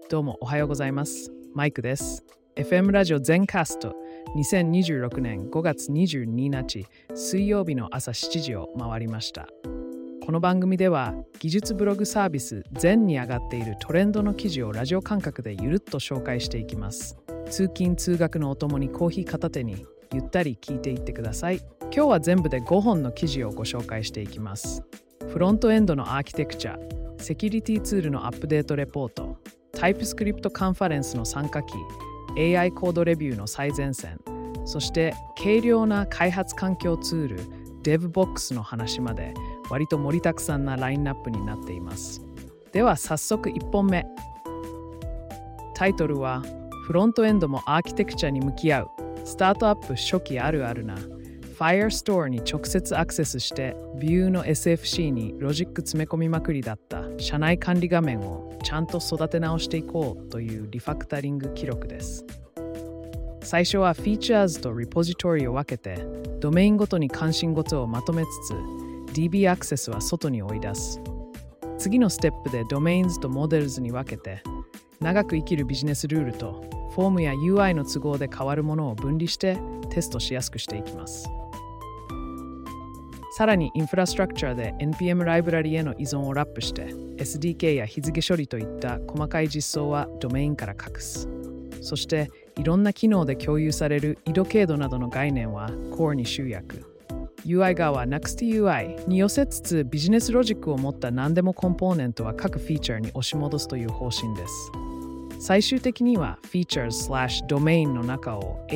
どうもおはようございます。マイクです。FM ラジオ全カスト2026年5月22日水曜日の朝7時を回りました。この番組では技術ブログサービス全に上がっているトレンドの記事をラジオ感覚でゆるっと紹介していきます。通勤通学のお供にコーヒー片手にゆったり聞いていってください。今日は全部で5本の記事をご紹介していきます。フロントエンドのアーキテクチャ、セキュリティツールのアップデートレポート、タイプスクリプトカンファレンスの参加期、AI コードレビューの最前線、そして軽量な開発環境ツール DevBox の話まで割と盛りだくさんなラインナップになっています。では早速1本目。タイトルはフロントエンドもアーキテクチャに向き合うスタートアップ初期あるあるな Firestore に直接アクセスしてビューの SFC にロジック詰め込みまくりだった社内管理画面をちゃんと育て直していこうというリファクタリング記録です。最初はフィーチャーズとリポジトリを分けてドメインごとに関心事をまとめつつ DB アクセスは外に追い出す。次のステップでドメインズとモデルズに分けて長く生きるビジネスルールとフォームや UI の都合で変わるものを分離してテストしやすくしていきます。さらにインフラストラクチャーで NPM ライブラリへの依存をラップして SDK や日付処理といった細かい実装はドメインから隠す。そしていろんな機能で共有される緯度経度などの概念は Core に集約。UI 側は NextUI に寄せつつビジネスロジックを持った何でもコンポーネントは各フィーチャーに押し戻すという方針です。最終的には Features/Domain の中を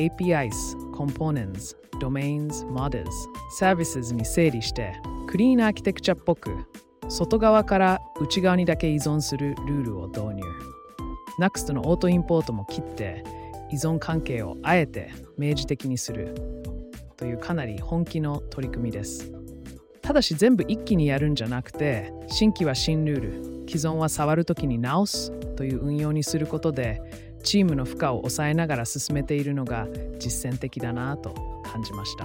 APIs、Components、Domains、Models、Services に整理してクリーンアーキテクチャっぽく外側から内側にだけ依存するルールを導入。Next のオートインポートも切って依存関係をあえて明示的にするというかなり本気の取り組みです。ただし全部一気にやるんじゃなくて新規は新ルール、既存は触るときに直すという運用にすることでチームの負荷を抑えながら進めているのが実践的だなと感じました。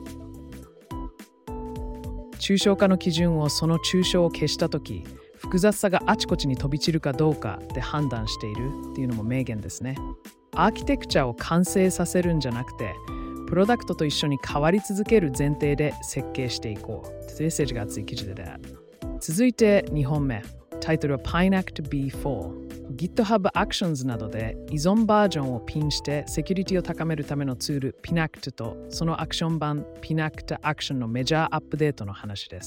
抽象化の基準をその抽象を消したとき複雑さがあちこちに飛び散るかどうかで判断しているっていうのも名言ですね。アーキテクチャを完成させるんじゃなくてプロダクトと一緒に変わり続ける前提で設計していこうというメッセージが熱い記事である。続いて2本目。タイトルは Pinact B4。GitHub Actions などで依存バージョンをピンしてセキュリティを高めるためのツール Pinact とそのアクション版 Pinact Action のメジャーアップデートの話です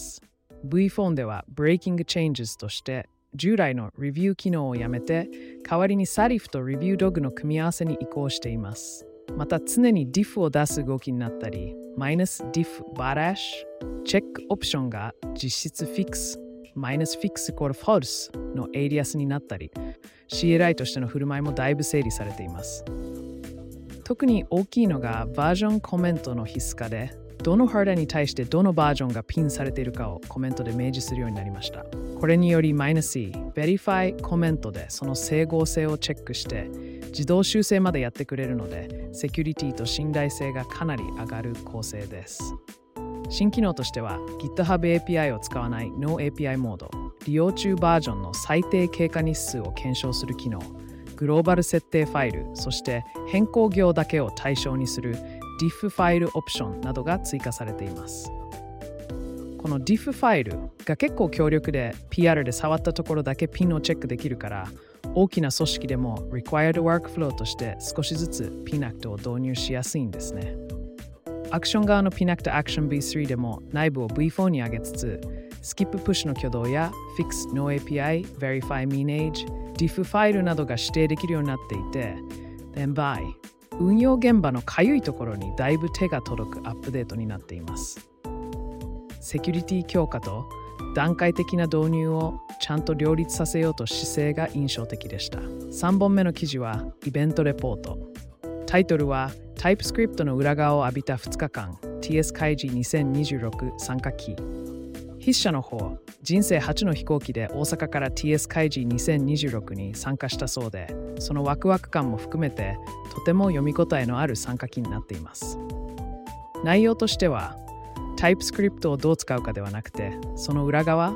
。V4 では Breaking Changes として従来のレビュー機能をやめて代わりに Sarif と Review Dog の組み合わせに移行しています。また常に diff を出す動きになったり -diff badash チェックオプションが実質 fix -fix equal false のエイリアスになったり CLI としての振る舞いもだいぶ整理されています。特に大きいのがバージョンコメントの必須化でどのハードに対してどのバージョンがピンされているかをコメントで明示するようになりました。これにより -C Verify コメントでその整合性をチェックして自動修正までやってくれるのでセキュリティと信頼性がかなり上がる構成です。新機能としては GitHub API を使わない No API モード、利用中バージョンの最低経過日数を検証する機能、グローバル設定ファイル、そして変更行だけを対象にする diff ファイルオプションなどが追加されています。この diff ファイルが結構強力で PR で触ったところだけピンをチェックできるから大きな組織でも required workflow として少しずつ Pinact を導入しやすいんですね。アクション側の Pinact Action B3 でも内部を V4 に上げつつスキッププッシュの挙動や Fix No API Verify Mean Age、diff ファイルなどが指定できるようになっていて Then by 運用現場のかゆいところにだいぶ手が届くアップデートになっています。セキュリティ強化と段階的な導入をちゃんと両立させようと姿勢が印象的でした。3本目の記事はイベントレポート。タイトルはタイプスクリプトの裏側を浴びた2日間 TS 開示2026参加期。筆者の方、人生初の飛行機で大阪から TS 開示2026に参加したそうで、そのワクワク感も含めてとても読み応えのある参加期になっています。内容としてはタイプスクリプトをどう使うかではなくて、その裏側、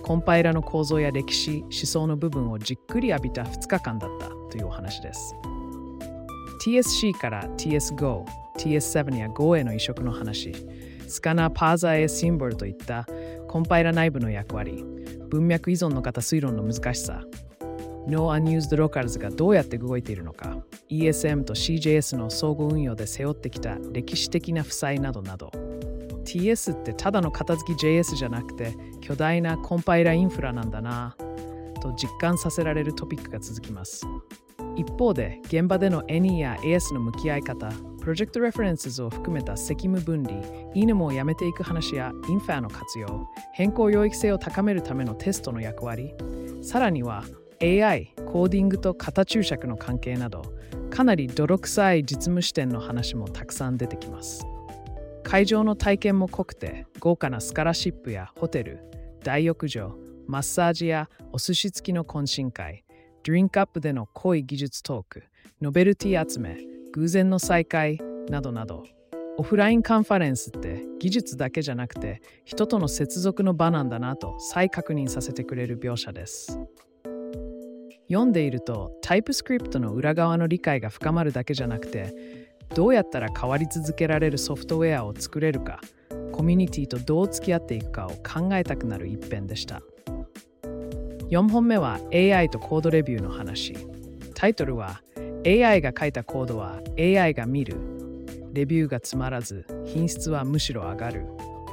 コンパイラの構造や歴史、思想の部分をじっくり浴びた2日間だったというお話です。TSC から TS5、TS7 や Go への移植の話、スカナー、パーザー A シンボルといったコンパイラ内部の役割、文脈依存の型推論の難しさ、No Unused Locals がどうやって動いているのか、ESM と CJS の相互運用で背負ってきた歴史的な負債などなど、TS ってただの片付き JS じゃなくて巨大なコンパイラインフラなんだなと実感させられるトピックが続きます。一方で現場での NE や AS の向き合い方、プロジェクトレフェレンスを含めた責務分離、INM をやめていく話やインファの活用、変更領域性を高めるためのテストの役割、さらには AI、コーディングと型注釈の関係など、かなり泥臭い実務視点の話もたくさん出てきます。会場の体験も濃くて、豪華なスカラシップやホテル、大浴場、マッサージやお寿司付きの懇親会、ドリンクアップでの濃い技術トーク、ノベルティ集め、偶然の再会などなど、オフラインカンファレンスって技術だけじゃなくて人との接続の場なんだなと再確認させてくれる描写です。読んでいるとタイプスクリプトの裏側の理解が深まるだけじゃなくて、どうやったら変わり続けられるソフトウェアを作れるか、コミュニティとどう付き合っていくかを考えたくなる一編でした。4本目は AI とコードレビューの話。タイトルは AI が書いたコードは AI が見る。レビューがつまらず品質はむしろ上がる。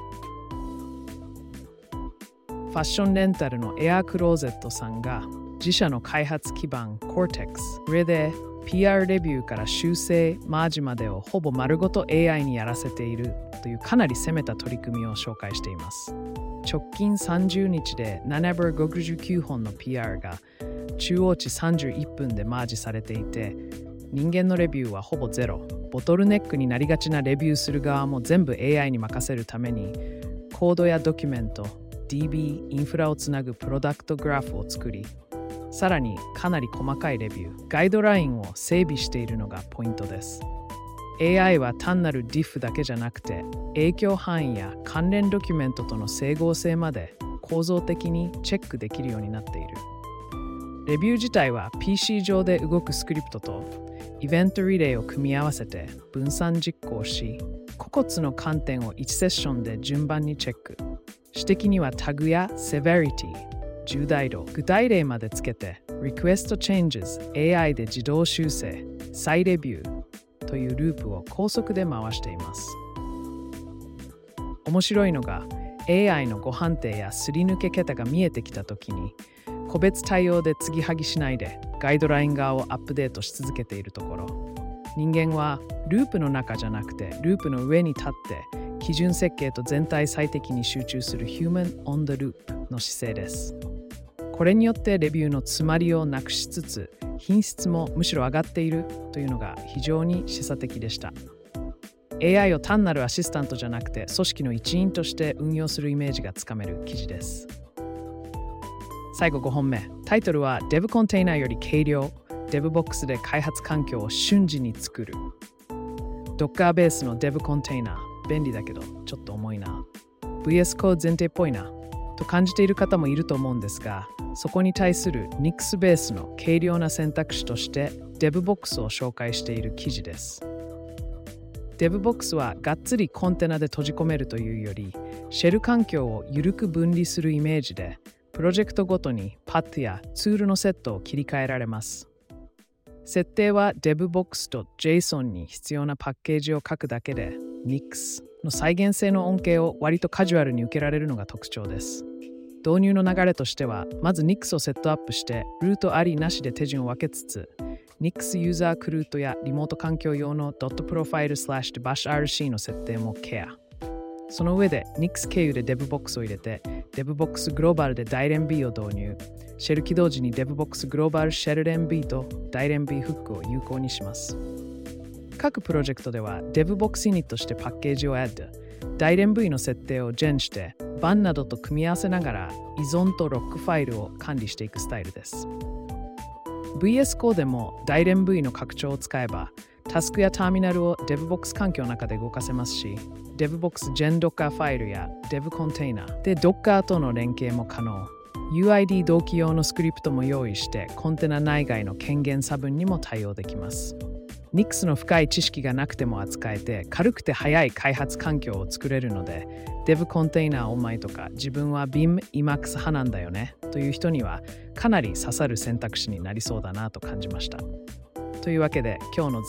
ファッションレンタルのエアークローゼットさんが自社の開発基盤 Cortex 上で PR レビューから修正マージまでをほぼ丸ごと AI にやらせているというかなり攻めた取り組みを紹介しています。直近30日で769本の PR が中央値31分でマージされていて、人間のレビューはほぼゼロ。ボトルネックになりがちなレビューする側も全部 AI に任せるために、コードやドキュメント、DB、インフラをつなぐプロダクトグラフを作り、さらにかなり細かいレビュー、ガイドラインを整備しているのがポイントです。AI は単なる diff だけじゃなくて、影響範囲や関連ドキュメントとの整合性まで構造的にチェックできるようになっている。レビュー自体は PC 上で動くスクリプトとイベントリレーを組み合わせて分散実行し、個々の観点を1セッションで順番にチェック。指摘にはタグや Severity、重大度、具体例までつけて Request Changes、AI で自動修正、再レビューというループを高速で回しています。面白いのが AI の誤判定やすり抜け桁が見えてきたときに、個別対応で継ぎはぎしないでガイドライン側をアップデートし続けているところ、人間はループの中じゃなくてループの上に立って基準設計と全体最適に集中する Human on the Loop の姿勢です。これによってレビューの詰まりをなくしつつ、品質もむしろ上がっているというのが非常に示唆的でした。AI を単なるアシスタントじゃなくて組織の一員として運用するイメージがつかめる記事です。最後5本目、タイトルは Dev コンテイナーより軽量、DevBox で開発環境を瞬時に作る。Docker ベースの Dev コンテイナー、便利だけどちょっと重いな。VS コード前提っぽいなと感じている方もいると思うんですが、そこに対する Nix ベースの軽量な選択肢として DevBox を紹介している記事です。DevBox はがっつりコンテナで閉じ込めるというより、シェル環境を緩く分離するイメージで、プロジェクトごとにパッドやツールのセットを切り替えられます。設定は DevBox と JSON に必要なパッケージを書くだけで Nix の再現性の恩恵を割とカジュアルに受けられるのが特徴です。導入の流れとしては、まず Nix をセットアップしてルートありなしで手順を分けつつ、Nix ユーザークルートやリモート環境用の .profile/bashrc の設定もケア。その上で Nix 経由で DevBox を入れて DevBox グローバルで大連 B を導入。シェル起動時に DevBox グローバルシェル連 B と大連 B フックを有効にします。各プロジェクトでは DevBox ユニットとしてパッケージを add、大連 V の設定を gen してバンなどと組み合わせながら依存とロックファイルを管理していくスタイルです。VS Code でも大連 V の拡張を使えばタスクやターミナルを DevBox 環境の中で動かせますし、DevBox Gen Docker ファイルや Dev コンテイナーで Docker との連携も可能。 UID 同期用のスクリプトも用意してコンテナ内外の権限差分にも対応できます。Nix の深い知識がなくても扱えて軽くて速い開発環境を作れるので Dev コンテナオンマイとか自分は BIM、Emacs 派なんだよねという人にはかなり刺さる選択肢になりそうだなと感じました。というわけで今日の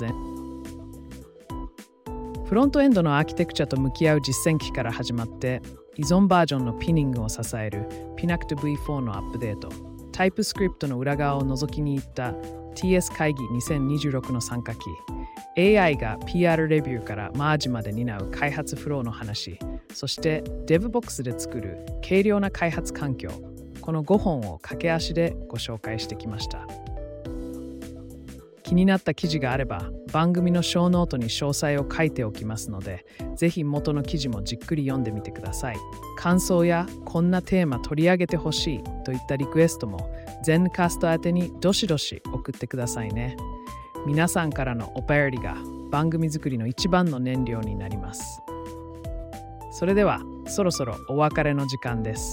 フロントエンドのアーキテクチャと向き合う実践機から始まって依存バージョンのピニングを支える Pinact V4 のアップデート、タイプスクリプトの裏側を覗きに行った TS 会議2026の参加期、AI が PR レビューからマージまで担う開発フローの話、そして DevBox で作る軽量な開発環境、この5本を駆け足でご紹介してきました。気になった記事があれば番組のショーノートに詳細を書いておきますので、ぜひ元の記事もじっくり読んでみてください。感想やこんなテーマ取り上げてほしいといったリクエストも全カスト宛てにどしどし送ってくださいね。皆さんからのお便りが番組作りの一番の燃料になります。それではそろそろお別れの時間です。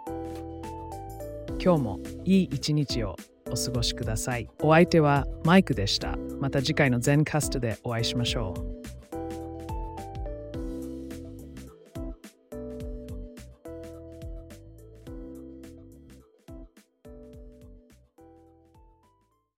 今日もいい一日をお過ごしください。お相手はマイクでした。また次回の全カストでお会いしましょう。